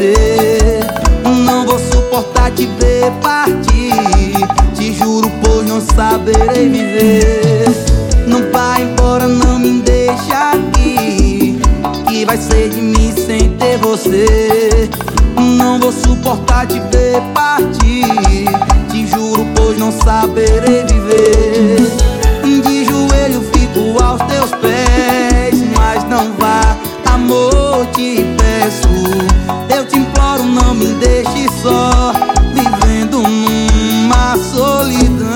você. Não vou suportar te ver partir, te juro, pois não saberei viver. Não vai embora, não me deixa aqui, que vai ser de mim sem ter você. Não vou suportar te ver partir, te juro, pois não saberei viver. De joelho fico aos teus pés, mas não vá, amor, te peço. Eu te imploro, não me deixe só, vivendo numa solidão.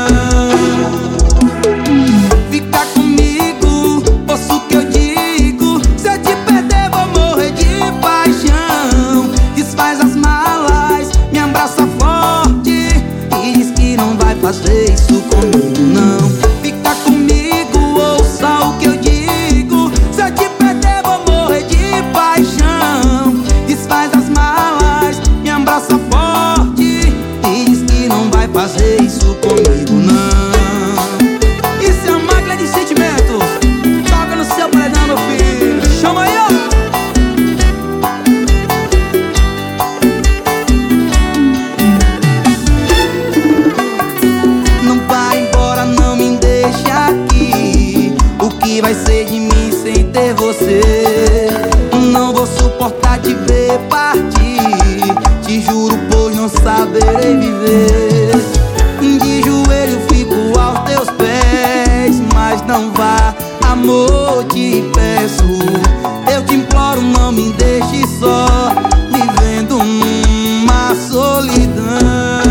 Fica comigo, ouça o que eu digo. Se eu te perder, vou morrer de paixão. Desfaz as malas, me abraça forte e diz que não vai fazer isso comigo, não. Fica comigo, ouça o que eu digo. Se eu te perder, vou morrer de paixão. Desfaz as malas, me abraça forte e diz que não vai fazer isso comigo, não. Isso é uma máquina de sentimentos. Toca no seu paredão, meu filho. Chama aí, ó. Não vai embora, não me deixa aqui, o que vai ser de mim sem ter você? Não vou suportar te ver partir, te juro, pois não saberei viver. De joelho fico aos teus pés, mas não vá, amor, te peço. Eu te imploro, não me deixe só, vivendo numa solidão.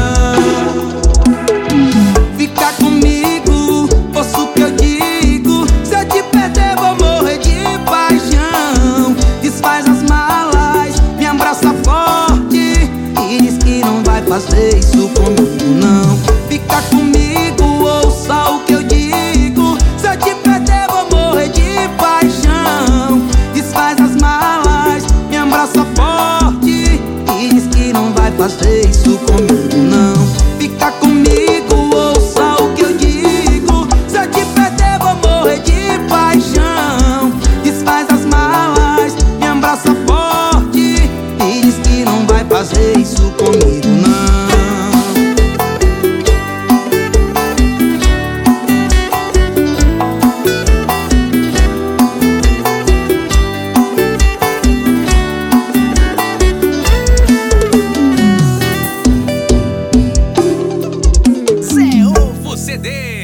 Fica comigo, ouça o que eu digo. Se eu te perder, vou morrer de paixão. Desfaz as malas, me abraça forte e diz que não vai fazer isso comigo, não. Fica comigo, ouça o que eu digo. Se eu te perder, vou morrer de paixão. Desfaz as malas, me abraça forte e diz que não vai fazer isso comigo, não. Fica comigo, ouça o que eu digo. Se eu te perder, vou morrer de paixão. Desfaz as malas, me abraça forte e diz que não vai fazer isso comigo, não. Zé Ovo CD.